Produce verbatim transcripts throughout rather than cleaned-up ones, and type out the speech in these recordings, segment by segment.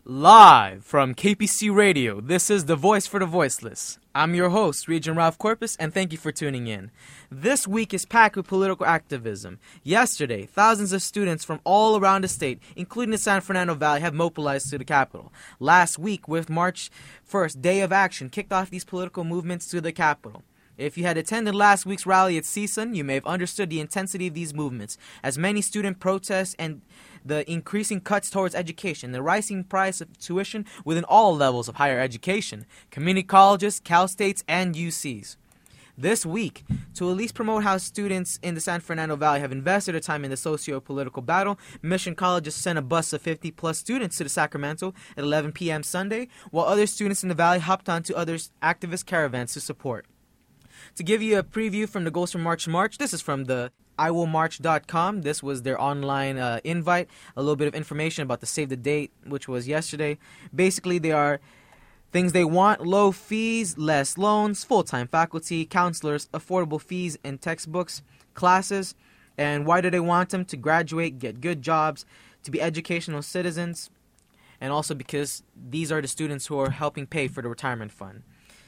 Live from K P C Radio, this is The Voice for the Voiceless. I'm your host, Regent Ralph Corpus, and thank you for tuning in. This week is packed with political activism. Yesterday, thousands of students from all around the state, including the San Fernando Valley, have mobilized to the Capitol. Last week, with March first, Day of Action, kicked off these political movements to the Capitol. If you had attended last week's rally at C S U N, you may have understood the intensity of these movements, as many student protests and the increasing cuts towards education, the rising price of tuition within all levels of higher education, community colleges, Cal States, and U Cs. This week, to at least promote how students in the San Fernando Valley have invested their time in the socio-political battle, Mission College has sent a bus of fifty-plus students to the Sacramento at eleven p.m. Sunday, while other students in the Valley hopped onto other activist caravans to support. To give you a preview from the Goals for March March, this is from the I will march dot com. This was their online uh, invite. A little bit of information about the save the date, which was yesterday. Basically, they are things they want: low fees, less loans, full-time faculty, counselors, affordable fees and textbooks, classes. And why do they want them? To graduate, get good jobs, to be educational citizens, and also because these are the students who are helping pay for the retirement fund.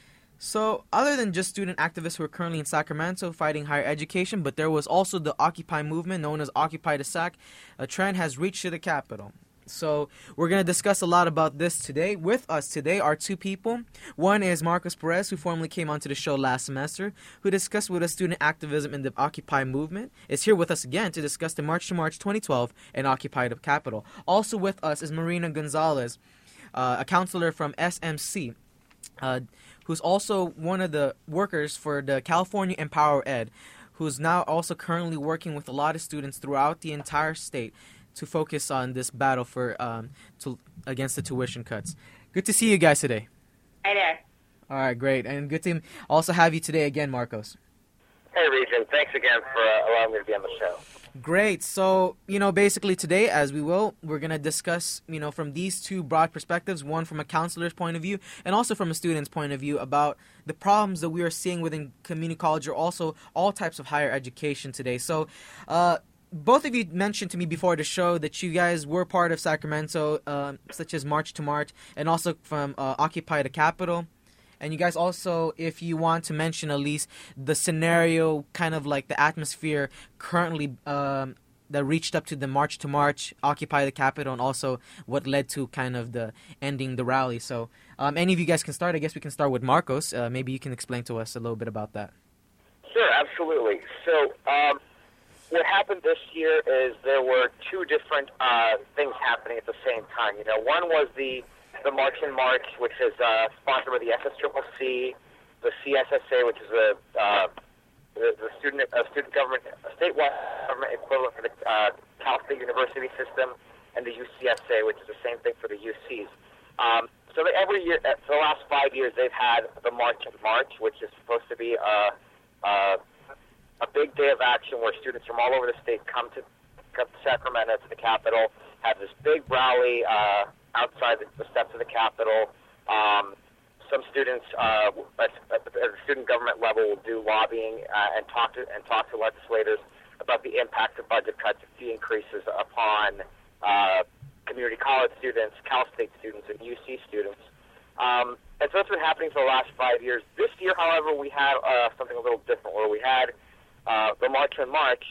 So, other than just student activists who are currently in Sacramento fighting higher education, but there was also the Occupy movement, known as Occupy the Sac. A trend has reached to the Capitol. So, we're going to discuss a lot about this today. With us today are two people. One is Marcos Perez, who formerly came onto the show last semester, who discussed with us student activism in the Occupy movement, is here with us again to discuss the March to March twenty twelve and Occupy the Capitol. Also with us is Marina Gonzalez, uh, a counselor from S M C. Uh, who's also one of the workers for the California Empower Ed, who's now also currently working with a lot of students throughout the entire state to focus on this battle for um, to, against the tuition cuts. Good to see you guys today. Hi there. All right, great. And good to also have you today again, Marcos. Hey, Regent. Thanks again for uh, allowing me to be on the show. Great. So, you know, basically today, as we will, we're going to discuss, you know, from these two broad perspectives, one from a counselor's point of view and also from a student's point of view, about the problems that we are seeing within community college or also all types of higher education today. So, uh, both of you mentioned to me before the show that you guys were part of Sacramento, uh, such as March to March, and also from uh, Occupy the Capitol. And you guys also, if you want to mention at least the scenario, kind of like the atmosphere currently um, that reached up to the March to March, Occupy the Capitol, and also what led to kind of the ending the rally. So um, any of you guys can start. I guess we can start with Marcos. Uh, maybe you can explain to us a little bit about that. Sure, absolutely. So um, what happened this year is there were two different uh, things happening at the same time. You know, one was the the March in March, which is uh, sponsored by the S S C C C, the C S S A, which is a uh, the, the student uh, student government, a statewide government equivalent for the uh, Cal State University system, and the U C S A, which is the same thing for the U Cs. Um, so that every year, uh, for the last five years, they've had the March in March, which is supposed to be a, a, a big day of action where students from all over the state come to, come to Sacramento, to the Capitol, have this big rally uh, outside the, the steps of the Capitol. Um, some students uh, at, at the student government level will do lobbying uh, and talk to and talk to legislators about the impact of budget cuts and fee increases upon uh, community college students, Cal State students, and U C students. Um, and so that's been happening for the last five years. This year, however, we had uh, something a little different, where we had uh, the March in March,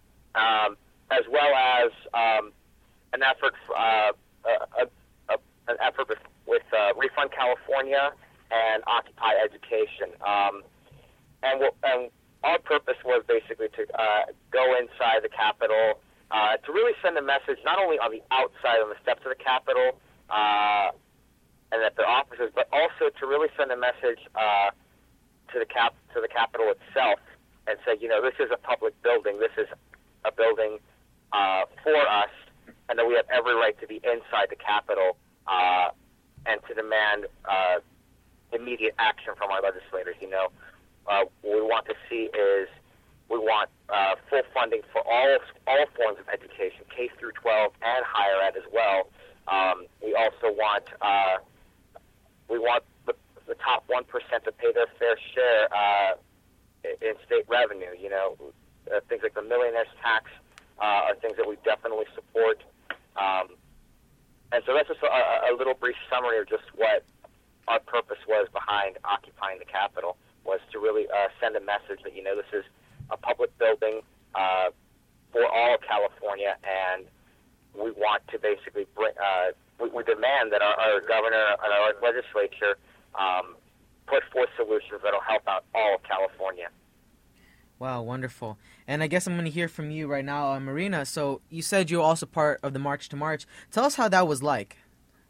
um, as well as um, an effort, uh, a, a an effort with, with uh, Refund California and Occupy Education. Um, and, we'll, and our purpose was basically to uh, go inside the Capitol uh, to really send a message not only on the outside, on the steps of the Capitol uh, and at their offices, but also to really send a message uh, to the cap to the Capitol itself and say, you know, this is a public building. This is a building uh, for us, and that we have every right to be inside the Capitol Uh, and to demand uh, immediate action from our legislators. You know, uh, what we want to see is we want uh, full funding for all all forms of education, K through twelve and higher ed as well. Um, we also want uh, we want the, the top one percent to pay their fair share uh, in state revenue. You know, uh, things like the millionaire's tax uh, are things that we definitely support. Um, And so that's just a, a little brief summary of just what our purpose was behind occupying the Capitol, was to really uh, send a message that, you know, this is a public building uh, for all of California, and we want to basically bring, uh, we, we demand that our, our governor and our legislature um, put forth solutions that will help out all of California. Wow, wonderful. And I guess I'm going to hear from you right now, uh, Marina. So you said you were also part of the March to March. Tell us how that was like.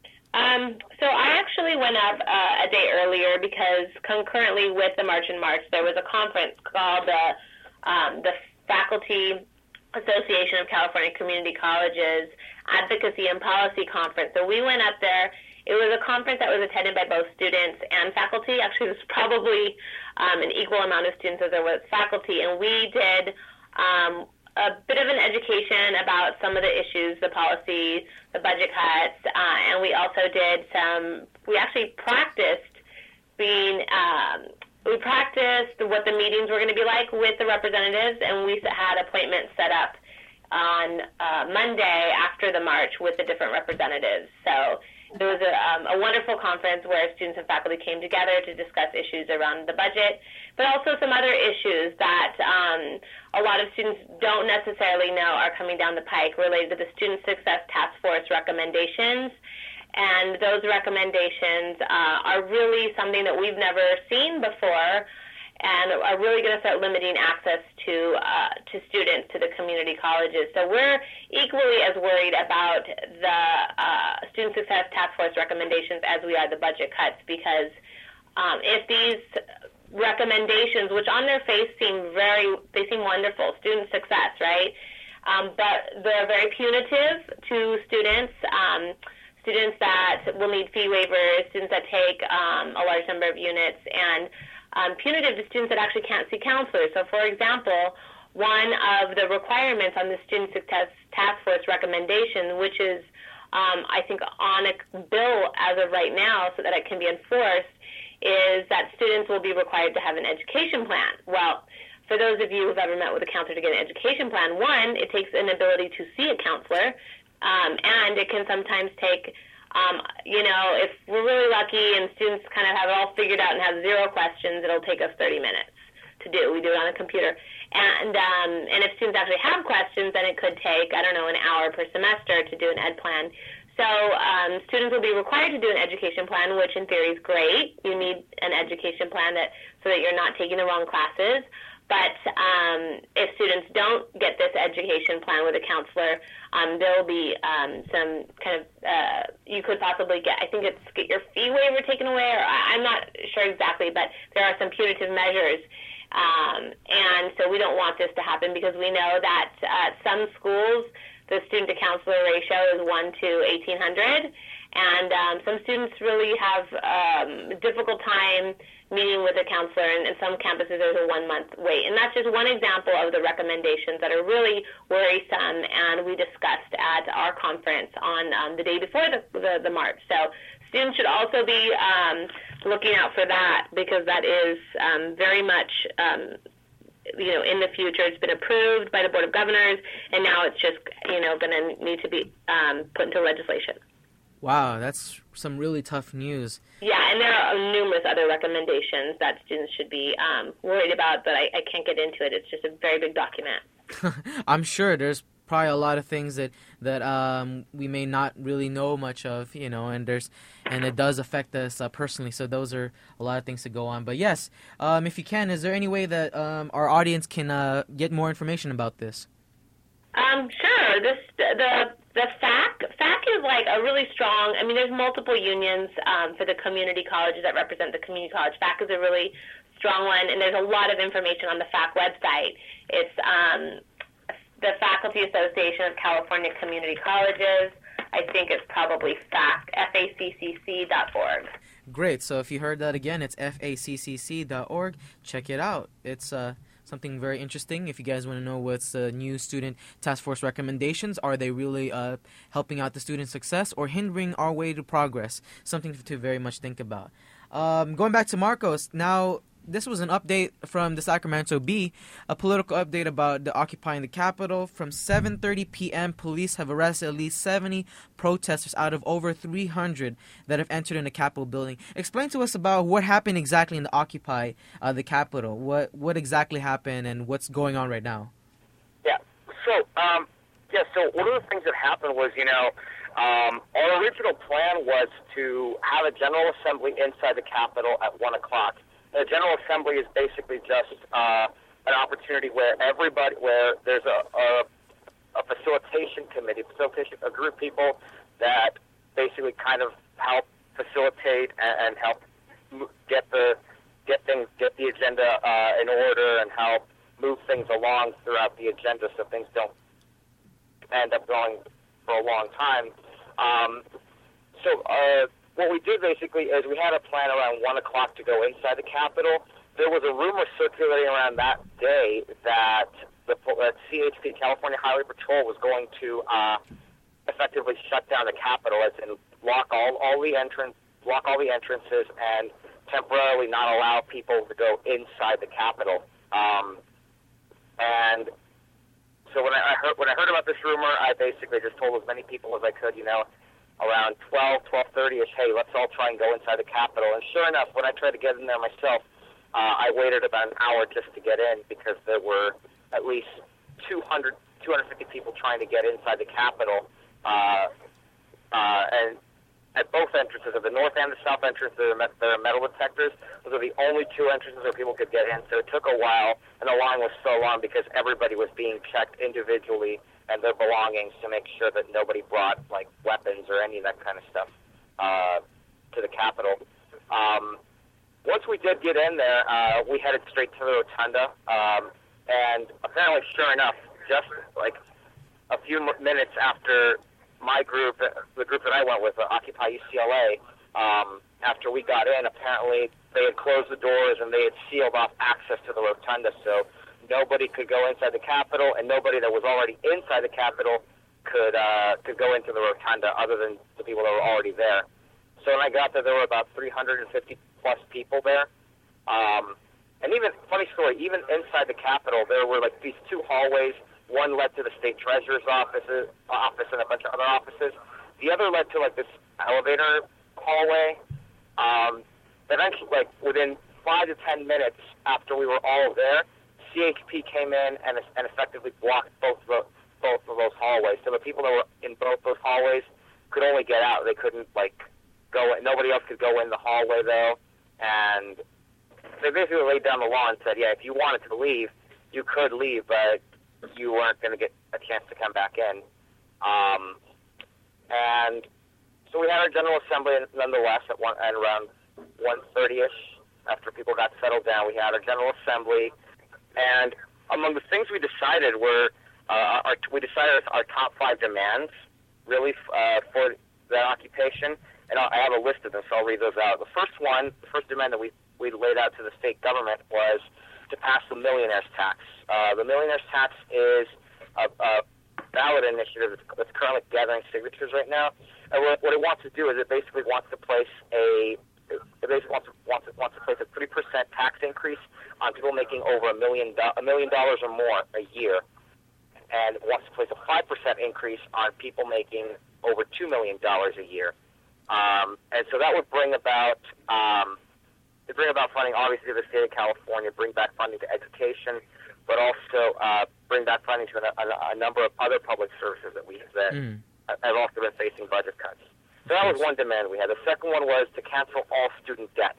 Um, so I actually went up uh, a day earlier because concurrently with the March and March, there was a conference called the, um, the Faculty Association of California Community Colleges Advocacy and Policy Conference. So we went up there. It was a conference that was attended by both students and faculty. Actually, it was probably um, an equal amount of students as there was faculty. And we did um, a bit of an education about some of the issues, the policy, the budget cuts, uh, and we also did some, we actually practiced being, um, we practiced what the meetings were going to be like with the representatives, and we had appointments set up on uh, Monday after the march with the different representatives. So it was a, um, a wonderful conference where students and faculty came together to discuss issues around the budget, but also some other issues that um, a lot of students don't necessarily know are coming down the pike related to the Student Success Task Force recommendations. And those recommendations uh, are really something that we've never seen before, and are really going to start limiting access to uh, to students to the community colleges. So we're equally as worried about the uh, Student Success Task Force recommendations as we are the budget cuts, because um, if these recommendations, which on their face seem very, they seem wonderful, student success, right? Um, but they're very punitive to students, um, students that will need fee waivers, students that take um, a large number of units, and Um, punitive to students that actually can't see counselors. So, for example, one of the requirements on the Student Success Task Force recommendation, which is, um, I think, on a bill as of right now so that it can be enforced, is that students will be required to have an education plan. Well, for those of you who've ever met with a counselor to get an education plan, one, it takes an ability to see a counselor, um, and it can sometimes take Um, you know, if we're really lucky and students kind of have it all figured out and have zero questions, it'll take us thirty minutes to do. We do it on a computer. And um, and if students actually have questions, then it could take, I don't know, an hour per semester to do an ed plan. So um, students will be required to do an education plan, which in theory is great. You need an education plan that so that you're not taking the wrong classes. But um, if students don't get this education plan with a counselor, um, there will be um, some kind of, uh, you could possibly get, I think it's get your fee waiver taken away, or I, I'm not sure exactly, but there are some punitive measures. Um, and so we don't want this to happen, because we know that uh, some schools, the student to counselor ratio is one to eighteen hundred, and um, some students really have um, a difficult time meeting with a counselor, and in some campuses there's a one-month wait. And that's just one example of the recommendations that are really worrisome, and we discussed at our conference on um, the day before the, the, the March. So students should also be um, looking out for that, because that is um, very much, um, you know, in the future. It's been approved by the Board of Governors, and now it's just, you know, going to need to be um, put into legislation. Wow, that's some really tough news. Yeah, and there are numerous other recommendations that students should be um, worried about, but I, I can't get into it. It's just a very big document. I'm sure there's probably a lot of things that that um, we may not really know much of, you know, and there's and it does affect us uh, personally. So those are a lot of things to go on. But yes, um, if you can, is there any way that um, our audience can uh, get more information about this? Um, sure. This the the F A C F A C is like a really strong. I mean, there's multiple unions um, for the community colleges that represent the community college. F A C is a really strong one, and there's a lot of information on the F A C website. It's um, the Faculty Association of California Community Colleges. I think it's probably F A C, F A C C C dot org. Great. So if you heard that again, it's F A C C C dot org. Check it out. It's uh. something very interesting. If you guys want to know what's the new student task force recommendations, are they really uh, helping out the student success or hindering our way to progress? Something to very much think about. Um, going back to Marcos, now this was an update from the Sacramento Bee, a political update about the occupying the Capitol. From seven thirty p.m., police have arrested at least seventy protesters out of over three hundred that have entered in the Capitol building. Explain to us about what happened exactly in the Occupy uh, the Capitol. What what exactly happened and what's going on right now? Yeah. So, um, yeah. So one of the things that happened was, you know, um, our original plan was to have a General Assembly inside the Capitol at one o'clock. The General Assembly is basically just uh, an opportunity where everybody, where there's a, a, a facilitation committee, facilitation, a group of people that basically kind of help facilitate and, and help get the get things, get the agenda uh, in order, and help move things along throughout the agenda so things don't end up going for a long time. Um, so. Uh, What we did basically is we had a plan around one o'clock to go inside the Capitol. There was a rumor circulating around that day that the that C H P, California Highway Patrol, was going to uh, effectively shut down the Capitol, as in lock all all the entrance, block all the entrances, and temporarily not allow people to go inside the Capitol. Um, and so when I, I heard when I heard about this rumor, I basically just told as many people as I could, you know, around twelve, twelve thirty-ish, hey, let's all try and go inside the Capitol. And sure enough, when I tried to get in there myself, uh, I waited about an hour just to get in because there were at least two hundred, two hundred fifty people trying to get inside the Capitol. Uh, uh, and at both entrances, at the north and the south entrance, there are, met- there are metal detectors. Those are the only two entrances where people could get in. So it took a while, and the line was so long because everybody was being checked individually and their belongings to make sure that nobody brought, like, weapons or any of that kind of stuff uh, to the Capitol. Um, once we did get in there, uh, we headed straight to the Rotunda, um, and apparently, sure enough, just, like, a few minutes after my group, the group that I went with, uh, Occupy U C L A, um, after we got in, apparently they had closed the doors and they had sealed off access to the Rotunda, so nobody could go inside the Capitol, and nobody that was already inside the Capitol could uh, could go into the Rotunda other than the people that were already there. So when I got there, there were about three hundred fifty plus people there. Um, and even, funny story, even inside the Capitol, there were like these two hallways. One led to the state treasurer's office, office and a bunch of other offices. The other led to like this elevator hallway. Um, eventually, like within five to ten minutes after we were all there, C H P came in and, and effectively blocked both of, the, both of those hallways. So the people that were in both those hallways could only get out. They couldn't, like, go in. Nobody else could go in the hallway, though. And they basically laid down the law and said, yeah, if you wanted to leave, you could leave, but you weren't going to get a chance to come back in. Um, and so we had our General Assembly nonetheless at, one, at around one thirty-ish. After people got settled down, we had our General Assembly. And among the things we decided were, uh, our, we decided our top five demands, really, uh, for that occupation. And I have a list of them, so I'll read those out. The first one, the first demand that we, we laid out to the state government was to pass the millionaire's tax. Uh, the millionaire's tax is a, a ballot initiative that's currently gathering signatures right now. And what, what it wants to do is it basically wants to place a It basically wants to, wants, to, wants to place a three percent tax increase on people making over a million, do, a million dollars or more a year, and wants to place a five percent increase on people making over two million dollars a year. Um, and so that would bring about, um, to bring about funding, obviously, to the state of California, bring back funding to education, but also uh, bring back funding to a, a, a number of other public services that we that mm. have also been facing budget cuts. So that was one demand we had. The second one was to cancel all student debt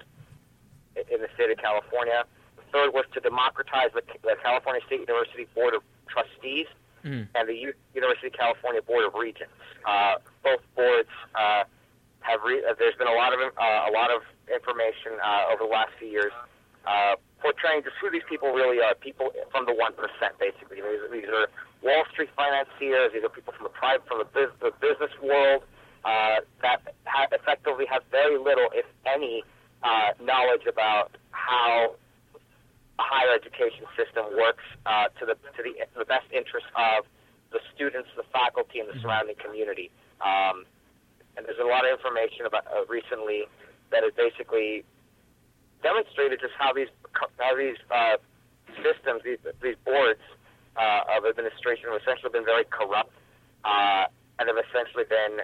in the state of California. The third was to democratize the, the California State University Board of Trustees mm. and the U- University of California Board of Regents. Uh, both boards uh, have. Re- uh, there's been a lot of uh, a lot of information uh, over the last few years uh, portraying just who these people really are. People from the one percent, basically. These, these are Wall Street financiers. These are people from the private, from the, biz- the business world. Uh, that ha- effectively have very little, if any, uh, knowledge about how a higher education system works uh, to the to the, to the best interest of the students, the faculty, and the surrounding community. Um, and there's a lot of information about uh, recently that is basically demonstrated just how these how these uh, systems, these these boards uh, of administration have essentially been very corrupt uh, and have essentially been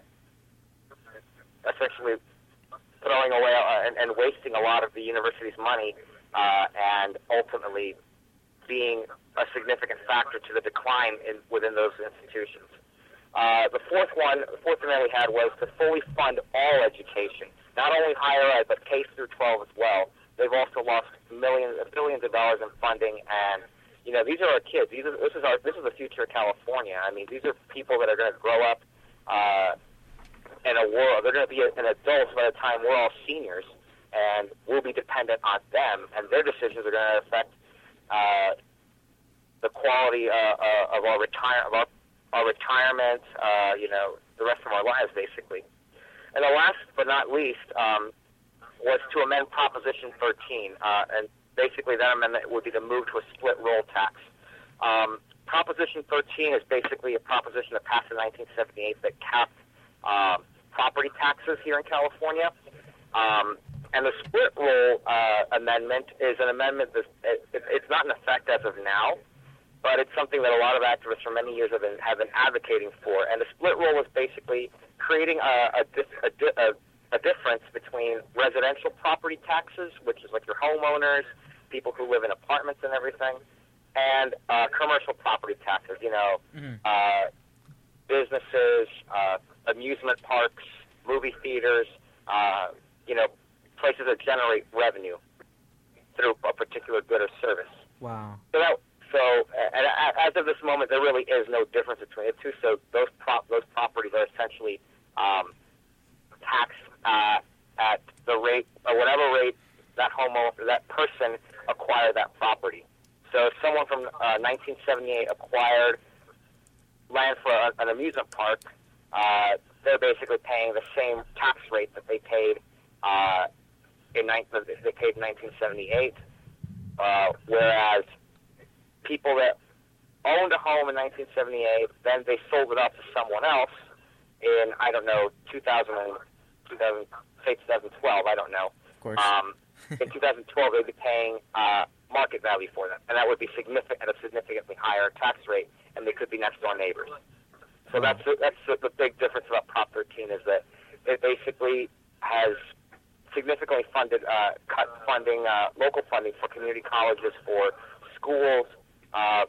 essentially throwing away uh, and, and wasting a lot of the university's money uh, and ultimately being a significant factor to the decline in, within those institutions. Uh, the fourth one, the fourth demand we had was to fully fund all education, not only higher ed, but K through twelve as well. They've also lost millions, billions of dollars in funding, and you know these are our kids. These are, this is our, this is the future of California. I mean, these are people that are going to grow up uh, in a world. They're going to be an adults by the time we're all seniors, and we'll be dependent on them, and their decisions are going to affect uh, the quality uh, uh, of our retire of our, our retirement. Uh, you know, the rest of our lives, basically. And the last but not least um, was to amend Proposition thirteen, uh, and basically that amendment would be to move to a split roll tax. Um, Proposition thirteen is basically a proposition that passed in nineteen seventy-eight that capped um, property taxes here in California. Um, and the split roll uh, amendment is an amendment that it, it, it's not in effect as of now, but it's something that a lot of activists for many years have been, have been advocating for. And the split roll is basically creating a, a, a, a difference between residential property taxes, which is like your homeowners, people who live in apartments and everything, and uh, commercial property taxes, you know, mm-hmm. uh, businesses, uh, amusement parks, movie theaters, uh, you know, places that generate revenue through a particular good or service. Wow. So that So, and as of this moment, there really is no difference between the two. So those prop, those properties are essentially um, taxed uh, at the rate, or whatever rate that homeowner, that person acquired that property. So if someone from uh, nineteen seventy-eight acquired land for a, an amusement park, uh, they're basically paying the same tax rate that they paid uh, in they paid in nineteen seventy-eight, uh, whereas people that owned a home in nineteen seventy-eight, then they sold it off to someone else in, I don't know, two thousand, two thousand, say twenty twelve, I don't know. Of course. Um, in two thousand twelve, they'd be paying uh, market value for them, and that would be significant at a significantly higher tax rate, and they could be next door neighbors. So that's that's the big difference about Prop thirteen is that it basically has significantly funded, uh, cut funding, uh, local funding for community colleges, for schools, Uh,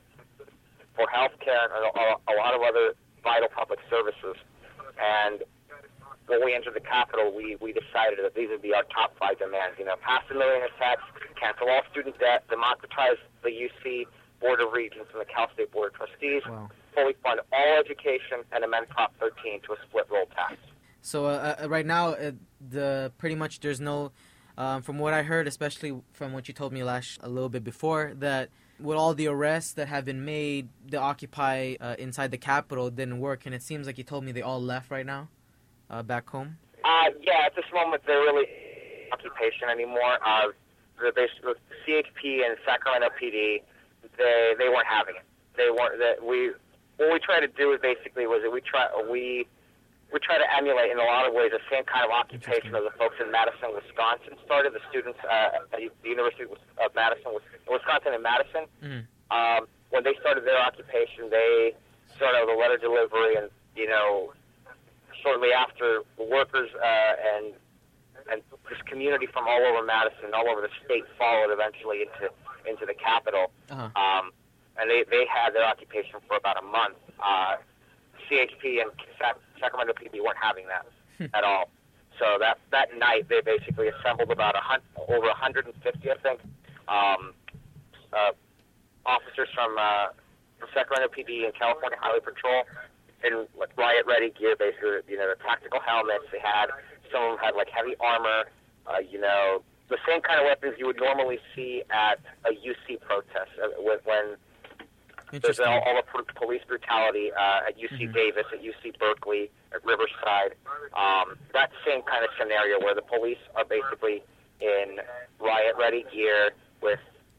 for healthcare, and a, a lot of other vital public services. And when we entered the Capitol, we, we decided that these would be our top five demands. You know, pass the millionaire tax, cancel all student debt, democratize the U C Board of Regents and the Cal State Board of Trustees, wow. fully fund all education, and amend Prop thirteen to a split roll tax. So uh, uh, right now, uh, the pretty much there's no, um, from what I heard, especially from what you told me last a little bit before, that with all the arrests that have been made, the Occupy uh, inside the Capitol didn't work, and it seems like you told me they all left right now, uh, back home. Uh, yeah, at this moment, they're really occupation anymore. Uh, the, the C H P and Sacramento P D, they they weren't having it. They weren't. That we what we try to do is basically was that we try we we try to emulate in a lot of ways the same kind of occupation that the folks in Madison, Wisconsin started. The students uh, at the University of Madison, Wisconsin and Madison, mm-hmm. um, when they started their occupation, they started with a letter delivery, and you know, shortly after, the workers uh, and and this community from all over Madison, all over the state, followed eventually into into the Capitol. Uh-huh. Um, and they, they had their occupation for about a month. Uh, C H P and Sacramento P D weren't having that at all. So that that night, they basically assembled about a hun- over one hundred fifty, I think, um, uh, officers from, uh, from Sacramento P D and California Highway Patrol in like riot-ready gear, basically, you know, the tactical helmets. They had, some of them had like heavy armor, uh, you know, the same kind of weapons you would normally see at a U C protest uh, when, when there's all, all the police brutality uh, at U C mm-hmm. Davis, at U C Berkeley, at Riverside. Um, that same kind of scenario where the police are basically in riot-ready gear with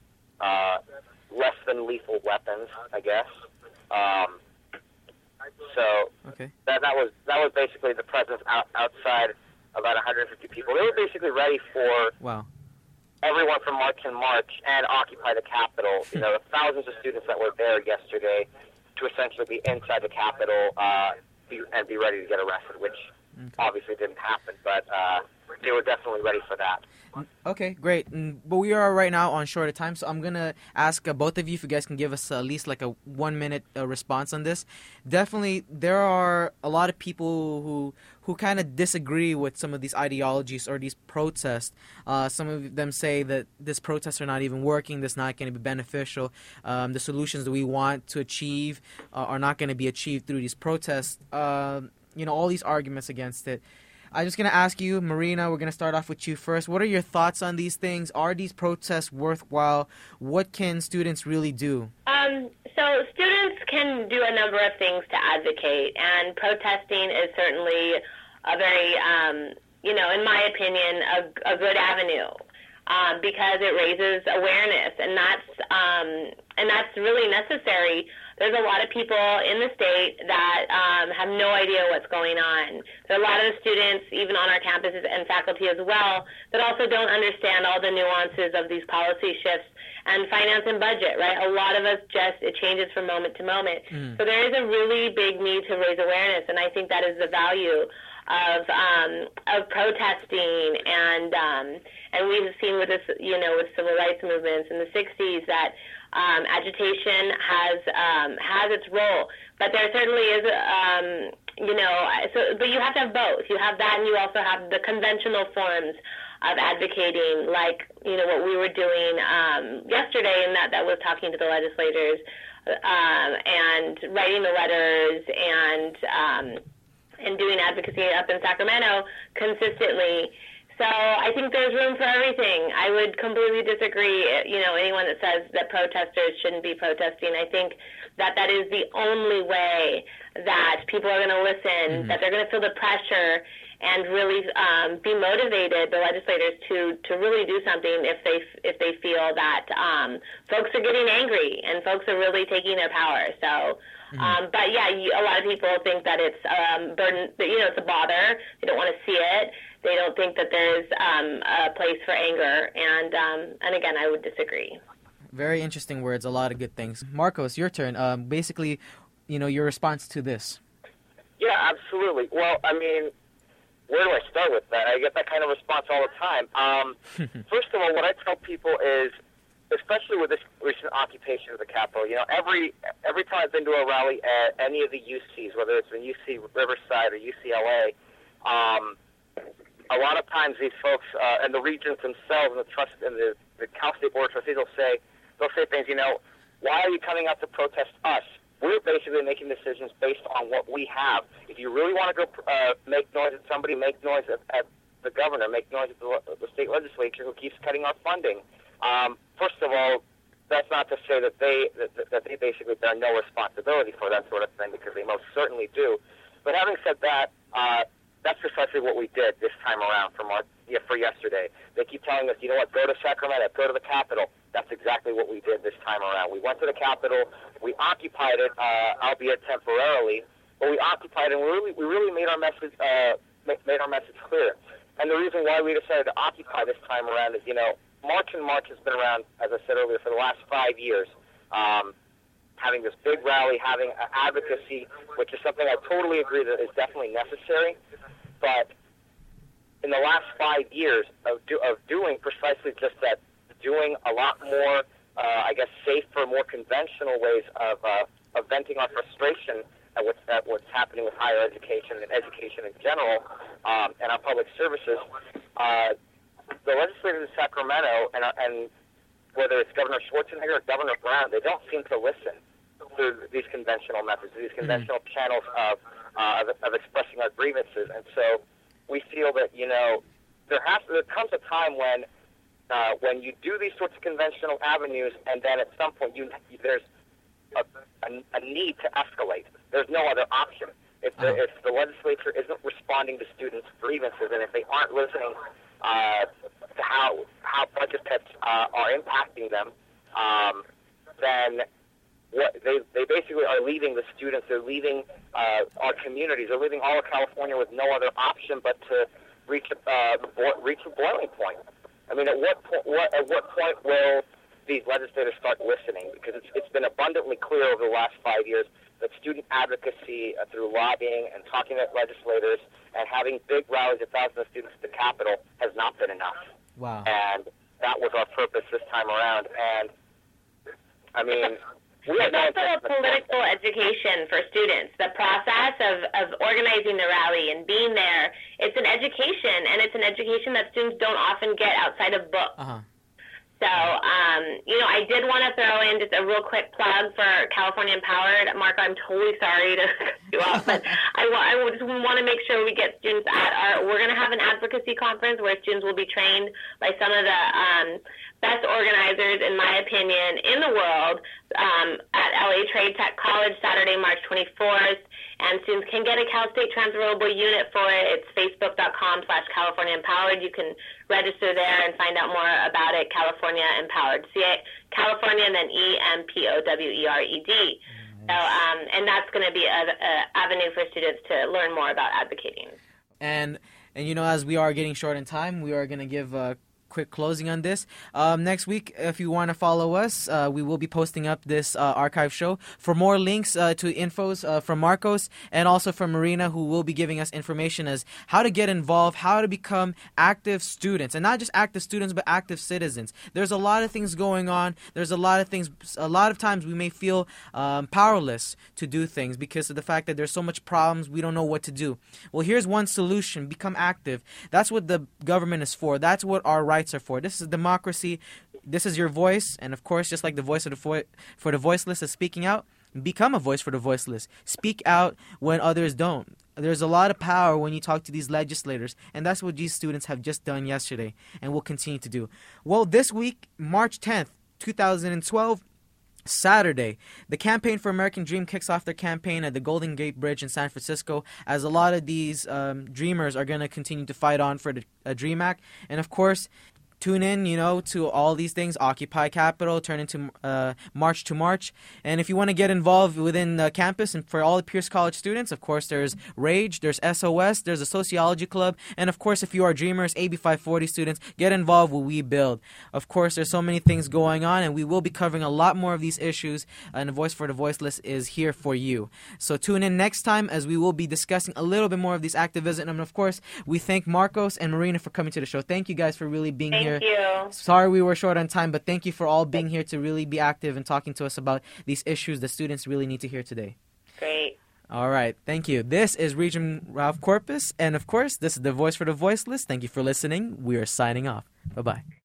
uh, less than lethal weapons, I guess. Um, so okay. that that was that was basically the presence out, outside about one hundred fifty people. They were basically ready for wow. everyone from March and March and Occupy the Capitol, you know, the thousands of students that were there yesterday to essentially be inside the Capitol uh, be, and be ready to get arrested, which okay. obviously didn't happen, but uh, they were definitely ready for that. Okay, great. But we are right now on short of time, so I'm going to ask uh, both of you if you guys can give us uh, at least like a one-minute uh, response on this. Definitely, there are a lot of people who who kind of disagree with some of these ideologies or these protests. Uh, some of them say that these protests are not even working, that's not going to be beneficial. Um, the solutions that we want to achieve uh, are not going to be achieved through these protests. Uh, you know, all these arguments against it. I'm just going to ask you, Marina, we're going to start off with you first. What are your thoughts on these things? Are these protests worthwhile? What can students really do? Um, so students can do a number of things to advocate, and protesting is certainly a very, um, you know, in my opinion, a, a good avenue um, because it raises awareness, and that's um, and that's really necessary. There's a lot of people in the state that um, have no idea what's going on. There are a lot of students, even on our campuses and faculty as well, that also don't understand all the nuances of these policy shifts and finance and budget, right? A lot of us just, it changes from moment to moment. Mm. So there is a really big need to raise awareness, and I think that is the value of um, of protesting, and um, and we've seen with this, you know, with civil rights movements in the sixties that um, agitation has um, has its role, but there certainly is, um, you know, so but you have to have both. You have that, and you also have the conventional forms of advocating, like, you know, what we were doing um, yesterday, and that that was talking to the legislators um, and writing the letters and. Um, and doing advocacy up in Sacramento consistently. So I think there's room for everything. I would completely disagree, you know, anyone that says that protesters shouldn't be protesting. I think that that is the only way that people are going to listen, mm-hmm. that they're going to feel the pressure and really um, be motivated, the legislators, to, to really do something if they if they feel that um, folks are getting angry and folks are really taking their power. So. Mm-hmm. Um, but yeah, you, a lot of people think that it's um, burden. That, you know, it's a bother. They don't want to see it. They don't think that there's um, a place for anger. And um, and again, I would disagree. Very interesting words. A lot of good things. Marcos, your turn. Um, basically, you know, your response to this. Yeah, absolutely. Well, I mean, where do I start with that? I get that kind of response all the time. Um, first of all, what I tell people is, especially with this recent occupation of the Capitol, you know, every every time I've been to a rally at any of the U Cs, whether it's in U C Riverside or U C L A, um, a lot of times these folks uh, and the regents themselves and the trust and the, the Cal State Board of Trustees will say they'll say things, you know, why are you coming out to protest us? We're basically making decisions based on what we have. If you really want to go uh, make noise at somebody, make noise at, at the governor, make noise at the, the state legislature who keeps cutting our funding. Um, first of all, that's not to say that they that, that they basically bear no responsibility for that sort of thing, because they most certainly do. But having said that, uh, that's precisely what we did this time around from our, yeah, for yesterday. They keep telling us, you know what, go to Sacramento, go to the Capitol. That's exactly what we did this time around. We went to the Capitol, we occupied it, uh, albeit temporarily, but we occupied it, and we really, we really made our message uh, made our message clear. And the reason why we decided to occupy this time around is, you know, March and March has been around, as I said earlier, for the last five years, um, having this big rally, having advocacy, which is something I totally agree that is definitely necessary. But in the last five years of, do, of doing precisely just that, doing a lot more, uh, I guess, safer, more conventional ways of, uh, of venting our frustration at what's, at what's happening with higher education and education in general, um, and our public services, uh, the legislators in Sacramento, and, and whether it's Governor Schwarzenegger or Governor Brown, they don't seem to listen to these conventional methods, these conventional mm-hmm. channels of, uh, of of expressing our grievances. And so we feel that, you know, there has there comes a time when uh, when you do these sorts of conventional avenues, and then at some point you there's a, a, a need to escalate. There's no other option. If the, oh. if the legislature isn't responding to students' grievances, and if they aren't listening uh, to how how budget cuts uh, are impacting them, um, then what they they basically are leaving the students. They're leaving uh, our communities. They're leaving all of California with no other option but to reach uh, bo- reach a boiling point. I mean, at what, po- what, at what point will these legislators start listening? Because it's, it's been abundantly clear over the last five years that student advocacy uh, through lobbying and talking to legislators and having big rallies of thousands of students at the Capitol has not been enough. Wow. And that was our purpose this time around. And, I mean... we It's also a political education for students. The process of, of organizing the rally and being there, it's an education, and it's an education that students don't often get outside of books. Uh-huh. So, um, you know, I did want to throw in just a real quick plug for California Empowered. Marco, I'm totally sorry to cut you off, but I, wa- I just want to make sure we get students at our, we're going to have an advocacy conference where students will be trained by some of the um, best organizers, in my opinion, in the world um, at L A Trade Tech College, Saturday, March twenty-fourth. And students can get a Cal State transferable unit for it. It's facebook.com slash California Empowered. You can register there and find out more about it, California Empowered. C A California and then E M P O W E R E D. So, um, and that's going to be an avenue for students to learn more about advocating. And, and you know, as we are getting short in time, we are going to give a quick closing on this. Um, next week, if you want to follow us, uh, we will be posting up this uh, archive show. For more links uh, to infos uh, from Marcos and also from Marina, who will be giving us information as how to get involved, how to become active students, and not just active students, but active citizens. There's a lot of things going on. There's a lot of things. A lot of times we may feel um, powerless to do things because of the fact that there's so much problems. We don't know what to do. Well, here's one solution: become active. That's what the government is for. That's what our rights are for. This is democracy. This is your voice, and of course, just like the voice of the vo- for the voiceless is speaking out, become a voice for the voiceless. Speak out when others don't. There's a lot of power when you talk to these legislators, and that's what these students have just done yesterday and will continue to do. Well, this week, March tenth, twenty twelve, Saturday, the Campaign for American Dream kicks off their campaign at the Golden Gate Bridge in San Francisco, as a lot of these um, dreamers are going to continue to fight on for the uh, DREAM Act. And of course, tune in, you know, to all these things. Occupy Capitol, turn into uh, March to March. And if you want to get involved within the campus, and for all the Pierce College students, of course, there's RAGE, there's S O S, there's a sociology club. And of course, if you are dreamers, A B five forty students, get involved with We Build. Of course, there's so many things going on, and we will be covering a lot more of these issues. And the Voice for the Voiceless is here for you. So tune in next time, as we will be discussing a little bit more of these activism. And of course, we thank Marcos and Marina for coming to the show. Thank you guys for really being Thank here. you. Sorry we were short on time, but thank you for all being here to really be active and talking to us about these issues the students really need to hear today. Great. All right. Thank you. This is Regent Ralph Corpus, and of course, this is the Voice for the Voiceless. Thank you for listening. We are signing off. Bye-bye.